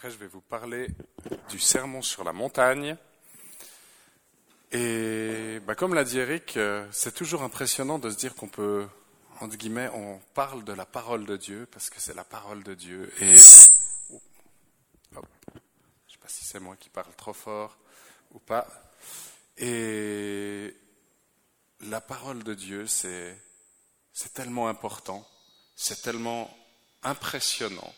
Après, je vais vous parler du sermon sur la montagne. Et comme l'a dit Eric, c'est toujours impressionnant de se dire qu'on peut, entre guillemets, on parle de la parole de Dieu, parce que c'est la parole de Dieu. Et je ne sais pas si c'est moi qui parle trop fort ou pas. Et la parole de Dieu, c'est tellement important, c'est tellement impressionnant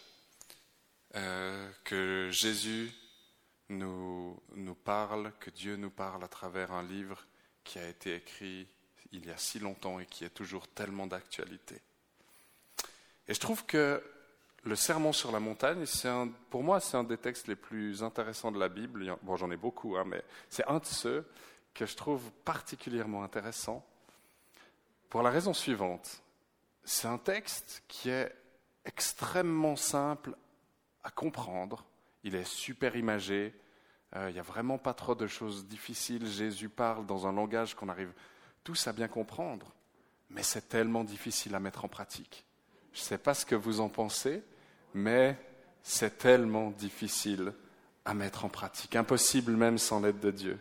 que Jésus nous parle, que Dieu nous parle à travers un livre qui a été écrit il y a si longtemps et qui est toujours tellement d'actualité. Et je trouve que le sermon sur la montagne, pour moi, c'est un des textes les plus intéressants de la Bible. Bon, j'en ai beaucoup, mais c'est un de ceux que je trouve particulièrement intéressant pour la raison suivante. C'est un texte qui est extrêmement simple à comprendre. Il est super imagé. Il n'y a vraiment pas trop de choses difficiles. Jésus parle dans un langage qu'on arrive tous à bien comprendre, mais c'est tellement difficile à mettre en pratique. Je ne sais pas ce que vous en pensez, mais c'est tellement difficile à mettre en pratique. Impossible même sans l'aide de Dieu.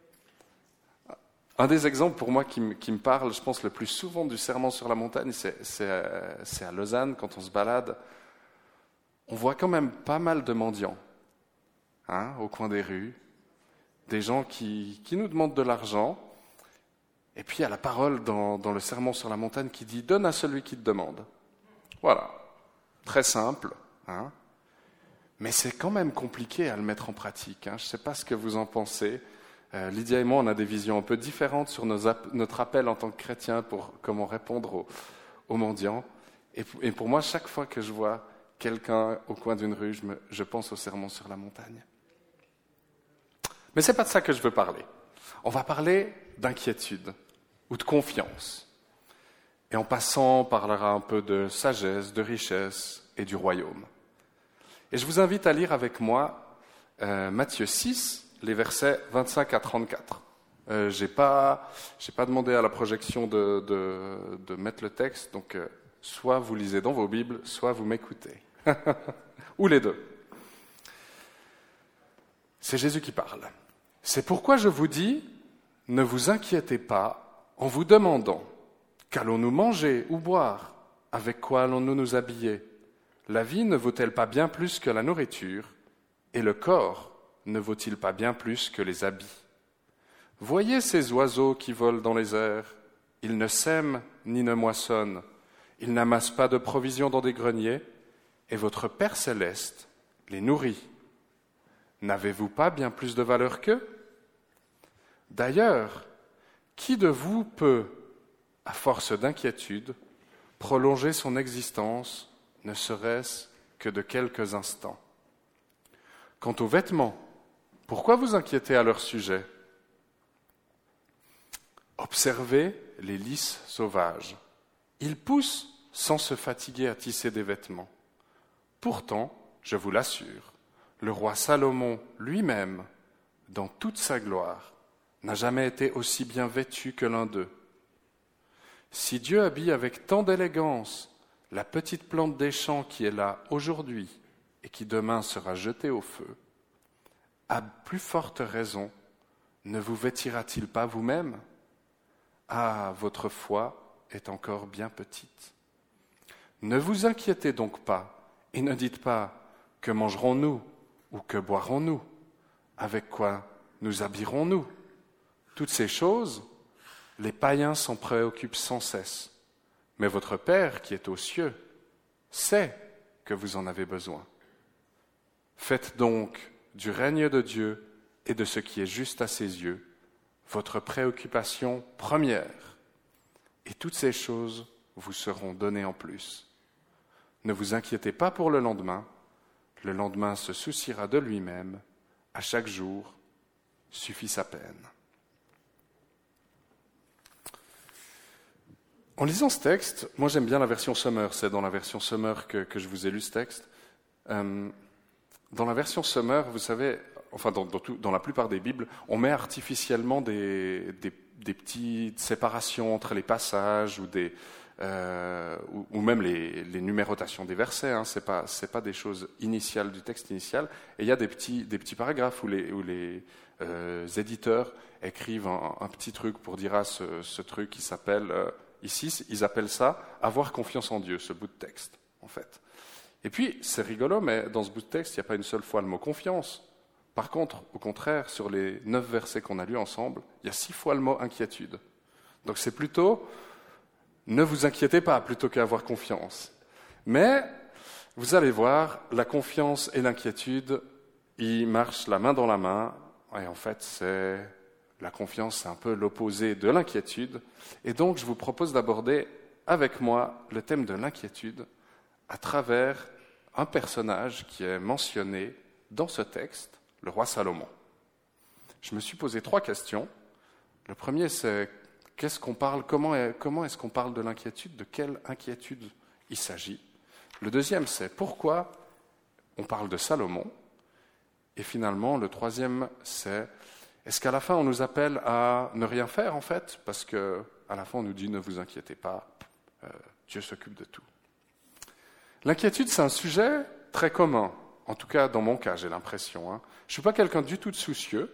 Un des exemples pour moi qui me parle, je pense, le plus souvent du sermon sur la montagne, c'est à Lausanne, quand on se balade. On voit quand même pas mal de mendiants au coin des rues, des gens qui nous demandent de l'argent. Et puis il y a la parole dans le sermon sur la montagne qui dit « Donne à celui qui te demande ». Voilà, très simple, mais c'est quand même compliqué à le mettre en pratique. Je ne sais pas ce que vous en pensez. Lydia et moi, on a des visions un peu différentes sur notre appel en tant que chrétien pour comment répondre aux mendiants. Et pour moi, chaque fois que je vois quelqu'un au coin d'une rue, je pense au sermon sur la montagne. Mais ce n'est pas de ça que je veux parler. On va parler d'inquiétude ou de confiance. Et en passant, on parlera un peu de sagesse, de richesse et du royaume. Et je vous invite à lire avec moi Matthieu 6, les versets 25 à 34. J'ai pas demandé à la projection de mettre le texte, donc soit vous lisez dans vos Bibles, soit vous m'écoutez. Ou les deux. C'est Jésus qui parle. C'est pourquoi je vous dis, ne vous inquiétez pas en vous demandant, qu'allons-nous manger ou boire? Avec quoi allons-nous nous habiller? La vie ne vaut-elle pas bien plus que la nourriture? Et le corps ne vaut-il pas bien plus que les habits? Voyez ces oiseaux qui volent dans les airs. Ils ne sèment ni ne moissonnent. Ils n'amassent pas de provisions dans des greniers. Et votre Père céleste les nourrit. N'avez-vous pas bien plus de valeur qu'eux? D'ailleurs, qui de vous peut, à force d'inquiétude, prolonger son existence, ne serait-ce que de quelques instants? Quant aux vêtements, pourquoi vous inquiétez à leur sujet? Observez les lys sauvages. Ils poussent sans se fatiguer à tisser des vêtements. Pourtant, je vous l'assure, le roi Salomon lui-même, dans toute sa gloire, n'a jamais été aussi bien vêtu que l'un d'eux. Si Dieu habille avec tant d'élégance la petite plante des champs qui est là aujourd'hui et qui demain sera jetée au feu, à plus forte raison, ne vous vêtira-t-il pas vous-même? Ah, votre foi est encore bien petite. Ne vous inquiétez donc pas, et ne dites pas « Que mangerons-nous » ou « Que boirons-nous » ? Avec quoi nous habillerons-nous ? Toutes ces choses, les païens s'en préoccupent sans cesse. Mais votre Père qui est aux cieux sait que vous en avez besoin. Faites donc du règne de Dieu et de ce qui est juste à ses yeux votre préoccupation première. Et toutes ces choses vous seront données en plus. Ne vous inquiétez pas pour le lendemain se souciera de lui-même, à chaque jour suffit sa peine. En lisant ce texte, moi j'aime bien la version Summer, c'est dans la version Summer que je vous ai lu ce texte. Dans la version Summer, vous savez, enfin dans la plupart des Bibles, on met artificiellement des petites séparations entre les passages ou ou même les numérotations des versets, hein, c'est pas des choses initiales du texte initial. Et il y a des petits paragraphes où les éditeurs écrivent un petit truc pour dire ce truc qui s'appelle ici, ils appellent ça avoir confiance en Dieu, ce bout de texte, en fait. Et puis, c'est rigolo, mais dans ce bout de texte, il n'y a pas une seule fois le mot confiance. Par contre, au contraire, sur les 9 versets qu'on a lus ensemble, il y a 6 fois le mot inquiétude. Donc c'est plutôt ne vous inquiétez pas plutôt qu'avoir confiance. Mais vous allez voir, la confiance et l'inquiétude, ils marchent la main dans la main. Et en fait, la confiance, c'est un peu l'opposé de l'inquiétude. Et donc, je vous propose d'aborder avec moi le thème de l'inquiétude à travers un personnage qui est mentionné dans ce texte, le roi Salomon. Je me suis posé 3 questions. Le premier, c'est qu'est-ce qu'on parle, comment est-ce qu'on parle de l'inquiétude, de quelle inquiétude il s'agit. Le deuxième, c'est pourquoi on parle de Salomon. Et finalement, le troisième, c'est est-ce qu'à la fin, on nous appelle à ne rien faire, en fait, parce qu'à la fin, on nous dit ne vous inquiétez pas, Dieu s'occupe de tout. L'inquiétude, c'est un sujet très commun. En tout cas, dans mon cas, j'ai l'impression. Je ne suis pas quelqu'un du tout de soucieux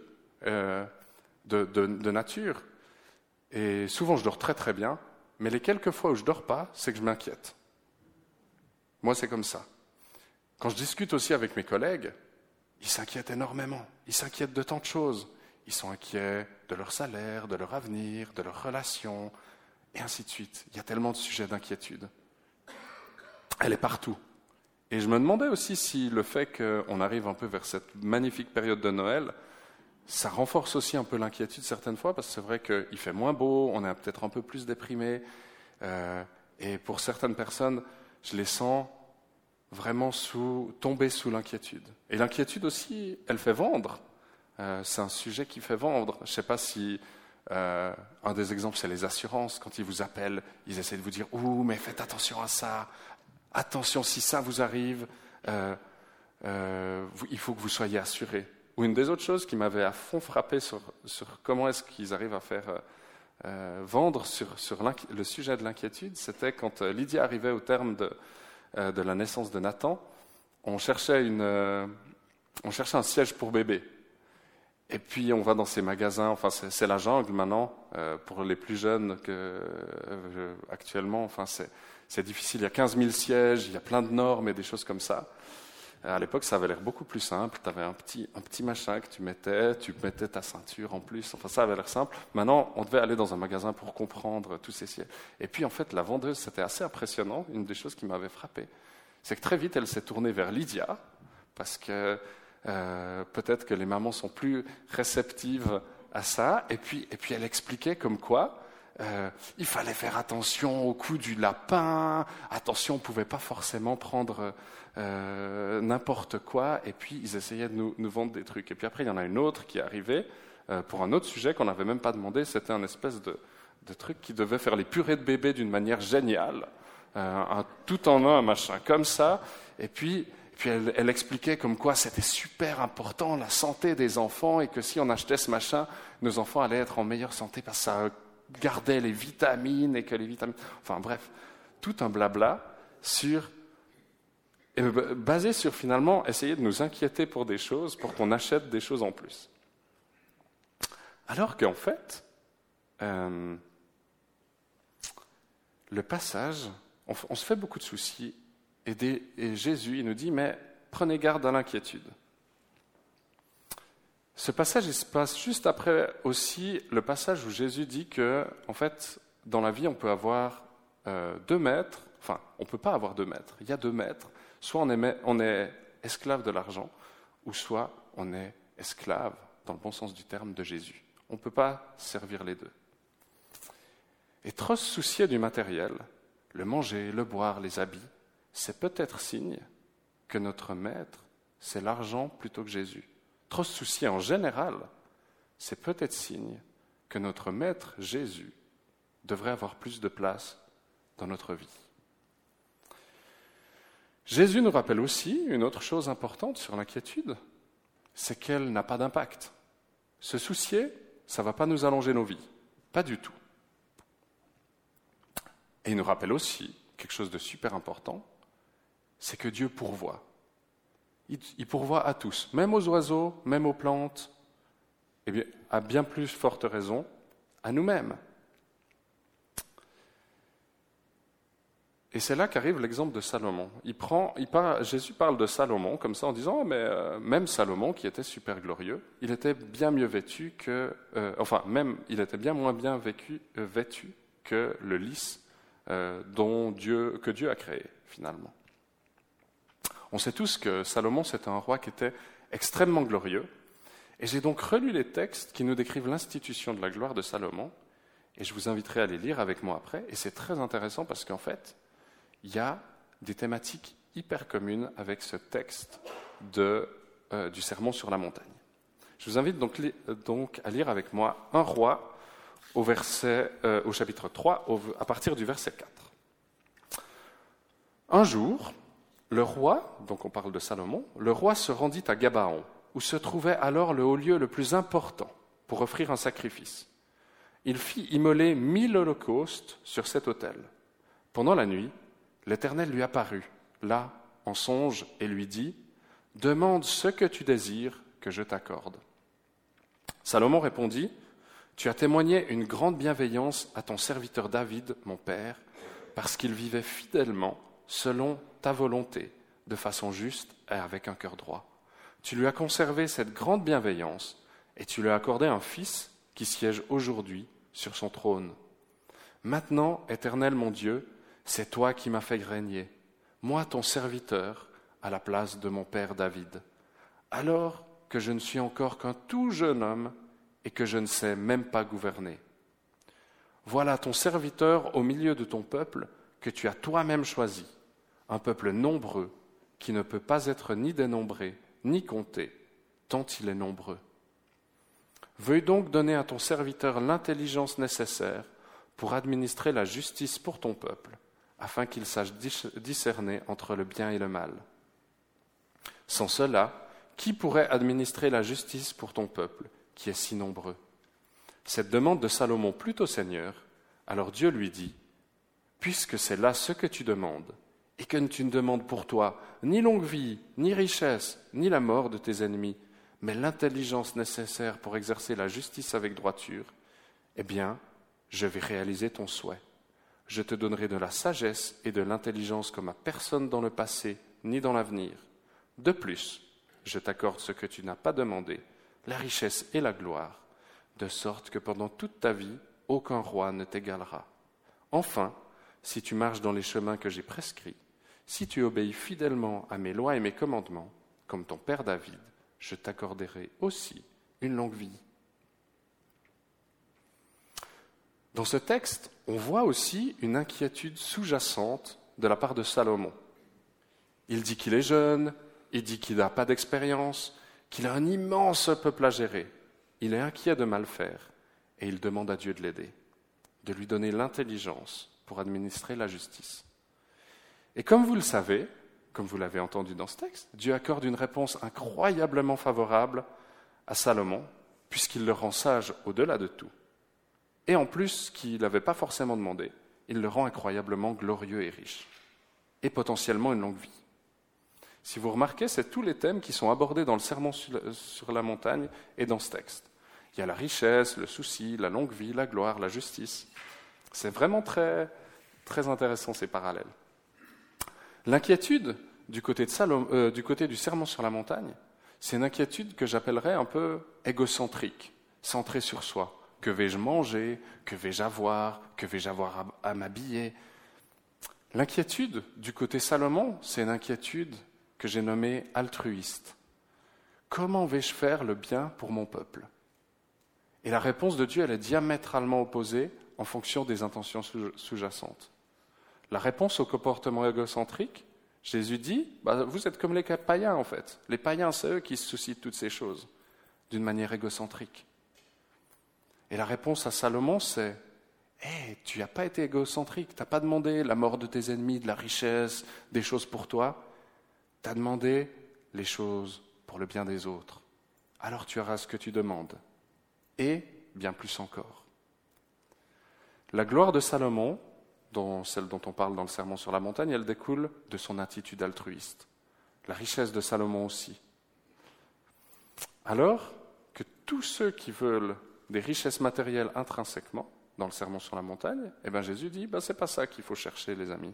de nature. Et souvent, je dors très très bien. Mais les quelques fois où je ne dors pas, c'est que je m'inquiète. Moi, c'est comme ça. Quand je discute aussi avec mes collègues, ils s'inquiètent énormément. Ils s'inquiètent de tant de choses. Ils sont inquiets de leur salaire, de leur avenir, de leurs relations, et ainsi de suite. Il y a tellement de sujets d'inquiétude. Elle est partout. Et je me demandais aussi si le fait qu'on arrive un peu vers cette magnifique période de Noël, ça renforce aussi un peu l'inquiétude certaines fois, parce que c'est vrai qu'il fait moins beau, on est peut-être un peu plus déprimé, et pour certaines personnes, je les sens vraiment tomber sous l'inquiétude. Et l'inquiétude aussi, elle fait vendre. C'est un sujet qui fait vendre. Je ne sais pas si... un des exemples, c'est les assurances. Quand ils vous appellent, ils essaient de vous dire « Ouh, mais faites attention à ça. Attention, si ça vous arrive, il faut que vous soyez assuré. » Ou une des autres choses qui m'avait à fond frappé sur comment est-ce qu'ils arrivent à faire vendre sur le sujet de l'inquiétude, c'était quand Lydia arrivait au terme de la naissance de Nathan, on cherchait un siège pour bébé. Et puis on va dans ces magasins, enfin c'est la jungle maintenant, pour les plus jeunes actuellement, enfin c'est difficile, il y a 15 000 sièges, il y a plein de normes et des choses comme ça. À l'époque, ça avait l'air beaucoup plus simple, tu avais un petit machin que tu mettais ta ceinture en plus, enfin ça avait l'air simple. Maintenant, on devait aller dans un magasin pour comprendre tous ces sièges. Et puis en fait, la vendeuse, c'était assez impressionnant, une des choses qui m'avait frappé, c'est que très vite, elle s'est tournée vers Lydia, parce que peut-être que les mamans sont plus réceptives à ça, et puis elle expliquait comme quoi il fallait faire attention au coup du lapin, attention, on ne pouvait pas forcément prendre n'importe quoi, et puis ils essayaient de nous vendre des trucs. Et puis après, il y en a une autre qui est arrivée pour un autre sujet qu'on n'avait même pas demandé, c'était un espèce de truc qui devait faire les purées de bébé d'une manière géniale, tout en un machin comme ça, et puis elle expliquait comme quoi c'était super important, la santé des enfants, et que si on achetait ce machin, nos enfants allaient être en meilleure santé parce que ça gardait les vitamines, et que les vitamines... Enfin bref, tout un blabla basé sur finalement essayer de nous inquiéter pour des choses, pour qu'on achète des choses en plus. Alors qu'en fait, le passage, on se fait beaucoup de soucis, et Jésus, il nous dit, mais prenez garde à l'inquiétude. Ce passage, il se passe juste après aussi le passage où Jésus dit que, en fait, dans la vie, on peut avoir 2 maîtres, enfin, on ne peut pas avoir 2 maîtres, il y a 2 maîtres, soit on est esclave de l'argent, ou soit on est esclave, dans le bon sens du terme, de Jésus. On ne peut pas servir les deux. Et trop se soucier du matériel, le manger, le boire, les habits, c'est peut-être signe que notre maître, c'est l'argent plutôt que Jésus. Trop se soucier en général, c'est peut-être signe que notre maître, Jésus, devrait avoir plus de place dans notre vie. Jésus nous rappelle aussi une autre chose importante sur l'inquiétude, c'est qu'elle n'a pas d'impact. Se soucier, ça ne va pas nous allonger nos vies, pas du tout. Et il nous rappelle aussi quelque chose de super important, c'est que Dieu pourvoit. Il pourvoit à tous, même aux oiseaux, même aux plantes, et bien, à bien plus forte raison, à nous-mêmes. Et c'est là qu'arrive l'exemple de Salomon. Jésus parle de Salomon comme ça en disant « mais même Salomon, qui était super glorieux, il était bien mieux vêtu que... il était bien moins bien vêtu que le lys que Dieu a créé, finalement. » On sait tous que Salomon, c'était un roi qui était extrêmement glorieux. Et j'ai donc relu les textes qui nous décrivent l'institution de la gloire de Salomon. Et je vous inviterai à les lire avec moi après. Et c'est très intéressant parce qu'en fait, il y a des thématiques hyper communes avec ce texte du Sermon sur la montagne. Je vous invite donc à lire avec moi un roi au chapitre 3, à partir du verset 4. Un jour, le roi, donc on parle de Salomon, le roi se rendit à Gabaon, où se trouvait alors le haut lieu le plus important pour offrir un sacrifice. Il fit immoler 1000 holocaustes sur cet autel. Pendant la nuit, l'Éternel lui apparut, là, en songe, et lui dit « Demande ce que tu désires que je t'accorde. » Salomon répondit « Tu as témoigné une grande bienveillance à ton serviteur David, mon père, parce qu'il vivait fidèlement selon ta volonté, de façon juste et avec un cœur droit. Tu lui as conservé cette grande bienveillance et tu lui as accordé un fils qui siège aujourd'hui sur son trône. Maintenant, Éternel mon Dieu, c'est toi qui m'as fait régner, moi ton serviteur, à la place de mon père David, alors que je ne suis encore qu'un tout jeune homme et que je ne sais même pas gouverner. Voilà ton serviteur au milieu de ton peuple que tu as toi-même choisi, un peuple nombreux qui ne peut pas être ni dénombré ni compté, tant il est nombreux. Veuille donc donner à ton serviteur l'intelligence nécessaire pour administrer la justice pour ton peuple, afin qu'il sache discerner entre le bien et le mal. Sans cela, qui pourrait administrer la justice pour ton peuple, qui est si nombreux ? Cette demande de Salomon plut au Seigneur, alors Dieu lui dit, « Puisque c'est là ce que tu demandes, et que tu ne demandes pour toi ni longue vie, ni richesse, ni la mort de tes ennemis, mais l'intelligence nécessaire pour exercer la justice avec droiture, eh bien, je vais réaliser ton souhait. Je te donnerai de la sagesse et de l'intelligence comme à personne dans le passé ni dans l'avenir. De plus, je t'accorde ce que tu n'as pas demandé, la richesse et la gloire, de sorte que pendant toute ta vie, aucun roi ne t'égalera. Enfin, si tu marches dans les chemins que j'ai prescrits, si tu obéis fidèlement à mes lois et mes commandements, comme ton père David, je t'accorderai aussi une longue vie. » Dans ce texte, on voit aussi une inquiétude sous-jacente de la part de Salomon. Il dit qu'il est jeune, il dit qu'il n'a pas d'expérience, qu'il a un immense peuple à gérer. Il est inquiet de mal faire et il demande à Dieu de l'aider, de lui donner l'intelligence pour administrer la justice. Et comme vous le savez, comme vous l'avez entendu dans ce texte, Dieu accorde une réponse incroyablement favorable à Salomon, puisqu'il le rend sage au-delà de tout. Et en plus, ce qu'il n'avait pas forcément demandé, il le rend incroyablement glorieux et riche, et potentiellement une longue vie. Si vous remarquez, c'est tous les thèmes qui sont abordés dans le Sermon sur la montagne et dans ce texte. Il y a la richesse, le souci, la longue vie, la gloire, la justice. C'est vraiment très, très intéressant ces parallèles. L'inquiétude du côté du Sermon sur la montagne, c'est une inquiétude que j'appellerais un peu égocentrique, centrée sur soi. Que vais-je manger ? Que vais-je avoir ? Que vais-je avoir à m'habiller ? L'inquiétude du côté Salomon, c'est une inquiétude que j'ai nommée altruiste. Comment vais-je faire le bien pour mon peuple ? Et la réponse de Dieu, elle est diamétralement opposée en fonction des intentions sous-jacentes. La réponse au comportement égocentrique, Jésus dit, vous êtes comme les païens en fait. Les païens, c'est eux qui se soucient de toutes ces choses, d'une manière égocentrique. Et la réponse à Salomon, c'est tu n'as pas été égocentrique, tu n'as pas demandé la mort de tes ennemis, de la richesse, des choses pour toi. Tu as demandé les choses pour le bien des autres. Alors tu auras ce que tu demandes. Et bien plus encore. La gloire de Salomon celle dont on parle dans le Sermon sur la montagne, elle découle de son attitude altruiste. La richesse de Salomon aussi. Alors que tous ceux qui veulent des richesses matérielles intrinsèquement, dans le Sermon sur la montagne, Jésus dit, c'est pas ça qu'il faut chercher, les amis.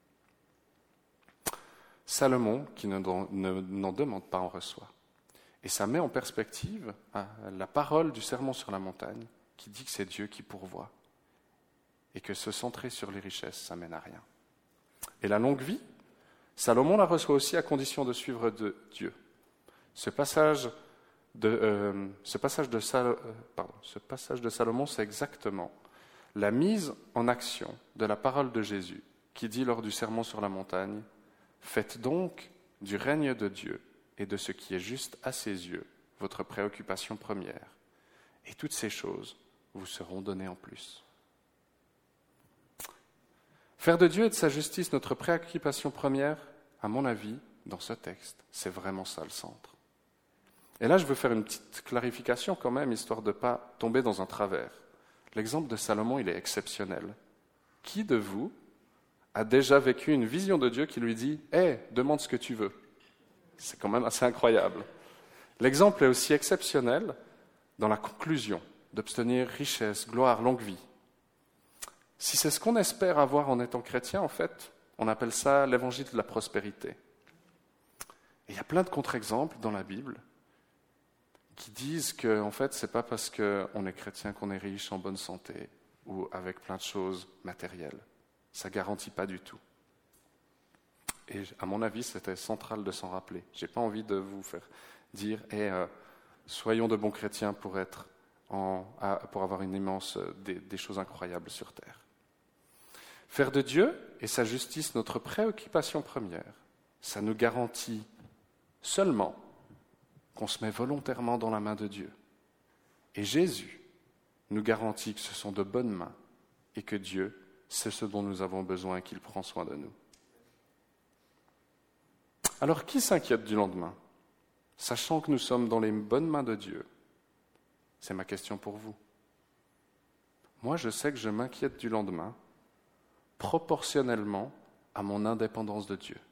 Salomon, qui n'en demande pas, en reçoit. Et ça met en perspective la parole du Sermon sur la montagne, qui dit que c'est Dieu qui pourvoit. Et que se centrer sur les richesses, ça mène à rien. Et la longue vie, Salomon la reçoit aussi à condition de suivre Dieu. Ce passage de Salomon, c'est exactement la mise en action de la parole de Jésus, qui dit lors du Sermon sur la montagne, « Faites donc du règne de Dieu et de ce qui est juste à ses yeux votre préoccupation première, et toutes ces choses vous seront données en plus. » Faire de Dieu et de sa justice notre préoccupation première, à mon avis, dans ce texte, c'est vraiment ça le centre. Et là, je veux faire une petite clarification quand même, histoire de ne pas tomber dans un travers. L'exemple de Salomon, il est exceptionnel. Qui de vous a déjà vécu une vision de Dieu qui lui dit « Hé, demande ce que tu veux ». C'est quand même assez incroyable. L'exemple est aussi exceptionnel dans la conclusion d'obtenir richesse, gloire, longue vie. Si c'est ce qu'on espère avoir en étant chrétien, en fait, on appelle ça l'évangile de la prospérité. Et il y a plein de contre-exemples dans la Bible qui disent que, en fait, c'est pas parce qu'on est chrétien qu'on est riche, en bonne santé ou avec plein de choses matérielles. Ça garantit pas du tout. Et à mon avis, c'était central de s'en rappeler. J'ai pas envie de vous faire dire soyons de bons chrétiens pour avoir une immense des choses incroyables sur terre. Faire de Dieu et sa justice notre préoccupation première, ça nous garantit seulement qu'on se met volontairement dans la main de Dieu. Et Jésus nous garantit que ce sont de bonnes mains et que Dieu, c'est ce dont nous avons besoin et qu'il prend soin de nous. Alors qui s'inquiète du lendemain, sachant que nous sommes dans les bonnes mains de Dieu? C'est ma question pour vous. Moi, je sais que je m'inquiète du lendemain proportionnellement à mon indépendance de Dieu.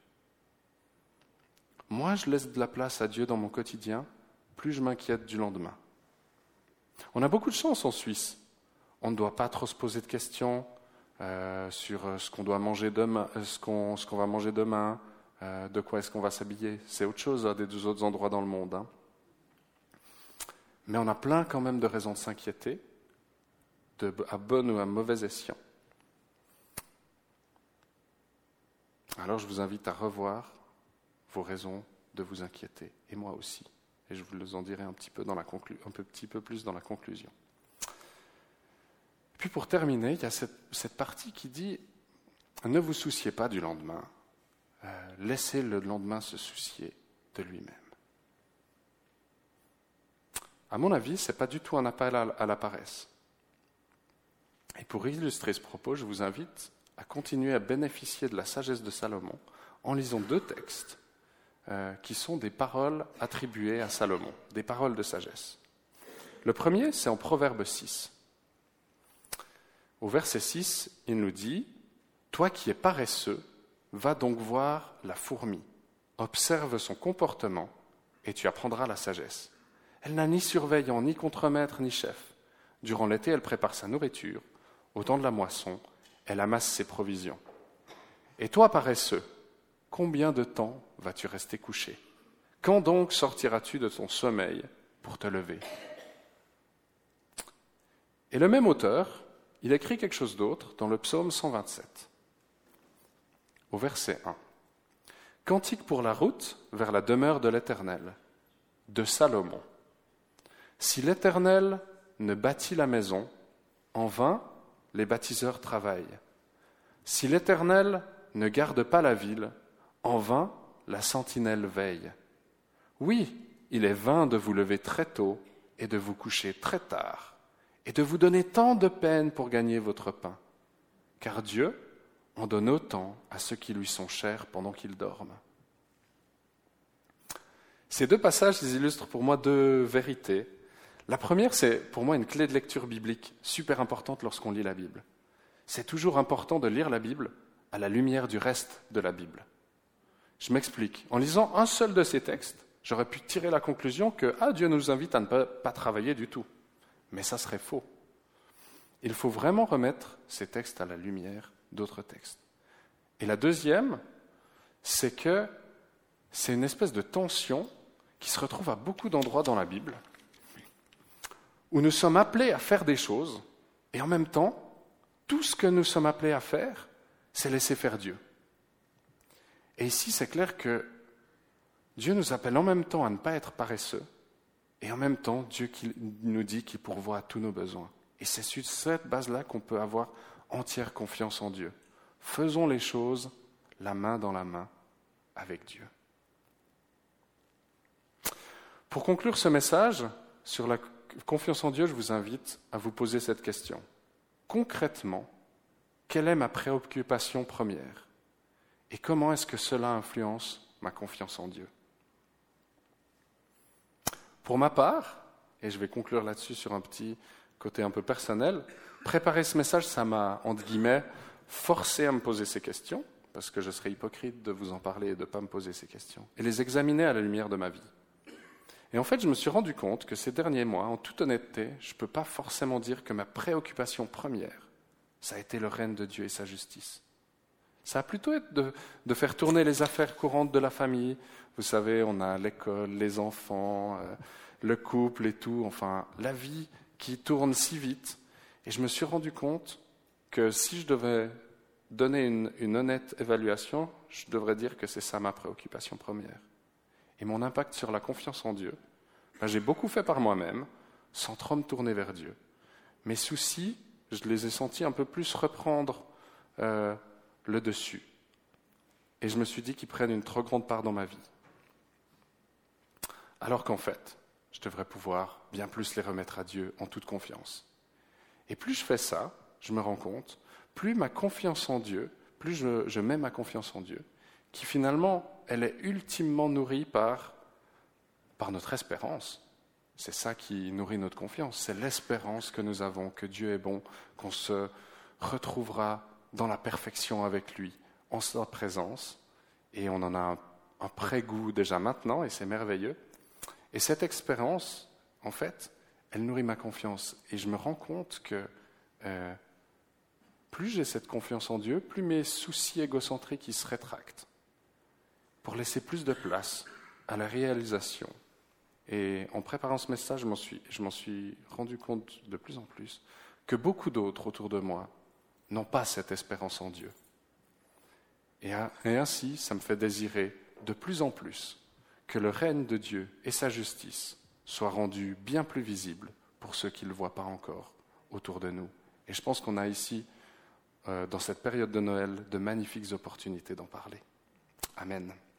Moi, je laisse de la place à Dieu dans mon quotidien, plus je m'inquiète du lendemain. On a beaucoup de chance en Suisse. On ne doit pas trop se poser de questions sur ce qu'on doit manger demain, ce qu'on va manger demain, de quoi est-ce qu'on va s'habiller. C'est autre chose des deux autres endroits dans le monde. Hein. Mais on a plein quand même de raisons de s'inquiéter, à bon ou à mauvais escient. Alors je vous invite à revoir vos raisons de vous inquiéter, et moi aussi. Et je vous en dirai un petit peu plus dans la conclusion. Et puis pour terminer, il y a cette partie qui dit « Ne vous souciez pas du lendemain, laissez le lendemain se soucier de lui-même ». À mon avis, ce n'est pas du tout un appel à la paresse. Et pour illustrer ce propos, je vous invite à continuer à bénéficier de la sagesse de Salomon en lisant 2 textes qui sont des paroles attribuées à Salomon, des paroles de sagesse. Le premier, c'est en Proverbe 6. Au verset 6, il nous dit « Toi qui es paresseux, va donc voir la fourmi, observe son comportement et tu apprendras la sagesse. Elle n'a ni surveillant, ni contremaître, ni chef. Durant l'été, elle prépare sa nourriture. Au temps de la moisson, elle amasse ses provisions. Et toi, paresseux, combien de temps vas-tu rester couché? Quand donc sortiras-tu de ton sommeil pour te lever ?» Et le même auteur, il écrit quelque chose d'autre dans le psaume 127, au verset 1. « Cantique pour la route vers la demeure de l'Éternel, de Salomon. Si l'Éternel ne bâtit la maison, en vain les bâtisseurs travaillent. Si l'Éternel ne garde pas la ville, en vain la sentinelle veille. Oui, il est vain de vous lever très tôt et de vous coucher très tard, et de vous donner tant de peine pour gagner votre pain. Car Dieu en donne autant à ceux qui lui sont chers pendant qu'ils dorment. » Ces 2 passages ils illustrent pour moi 2 vérités. La première, c'est pour moi une clé de lecture biblique super importante lorsqu'on lit la Bible. c'est toujours important de lire la Bible à la lumière du reste de la Bible. Je m'explique. En lisant un seul de ces textes, j'aurais pu tirer la conclusion que Dieu nous invite à ne pas travailler du tout. Mais ça serait faux. Il faut vraiment remettre ces textes à la lumière d'autres textes. Et la deuxième, c'est que c'est une espèce de tension qui se retrouve à beaucoup d'endroits dans la Bible, où nous sommes appelés à faire des choses, et en même temps, tout ce que nous sommes appelés à faire, c'est laisser faire Dieu. Et ici, c'est clair que Dieu nous appelle en même temps à ne pas être paresseux, et en même temps, Dieu qui nous dit qu'il pourvoit à tous nos besoins. Et c'est sur cette base-là qu'on peut avoir entière confiance en Dieu. Faisons les choses la main dans la main avec Dieu. Pour conclure ce message sur la confiance en Dieu, je vous invite à vous poser cette question. Concrètement, quelle est ma préoccupation première? Et comment est-ce que cela influence ma confiance en Dieu? Pour ma part, et je vais conclure là-dessus sur un petit côté un peu personnel, préparer ce message, ça m'a, entre guillemets, forcé à me poser ces questions, parce que je serais hypocrite de vous en parler et de ne pas me poser ces questions, et les examiner à la lumière de ma vie. Et en fait, je me suis rendu compte que ces derniers mois, en toute honnêteté, je ne peux pas forcément dire que ma préoccupation première, ça a été le règne de Dieu et sa justice. Ça a plutôt été de faire tourner les affaires courantes de la famille. Vous savez, on a l'école, les enfants, le couple et tout, enfin, la vie qui tourne si vite. Et je me suis rendu compte que si je devais donner une honnête évaluation, je devrais dire que c'est ça ma préoccupation première. Et mon impact sur la confiance en Dieu, j'ai beaucoup fait par moi-même, sans trop me tourner vers Dieu. Mes soucis, je les ai sentis un peu plus reprendre le dessus. Et je me suis dit qu'ils prennent une trop grande part dans ma vie. Alors qu'en fait, je devrais pouvoir bien plus les remettre à Dieu en toute confiance. Et plus je fais ça, je me rends compte, plus ma confiance en Dieu, plus je mets ma confiance en Dieu, qui finalement, elle est ultimement nourrie par notre espérance. C'est ça qui nourrit notre confiance, c'est l'espérance que nous avons, que Dieu est bon, qu'on se retrouvera dans la perfection avec lui, en sa présence, et on en a un pré-goût déjà maintenant, et c'est merveilleux. Et cette expérience, en fait, elle nourrit ma confiance, et je me rends compte que plus j'ai cette confiance en Dieu, plus mes soucis égocentriques ils se rétractent, pour laisser plus de place à la réalisation. Et en préparant ce message, je m'en suis rendu compte de plus en plus que beaucoup d'autres autour de moi n'ont pas cette espérance en Dieu. Et ainsi, ça me fait désirer de plus en plus que le règne de Dieu et sa justice soient rendus bien plus visibles pour ceux qui ne le voient pas encore autour de nous. Et je pense qu'on a ici, dans cette période de Noël, de magnifiques opportunités d'en parler. Amen.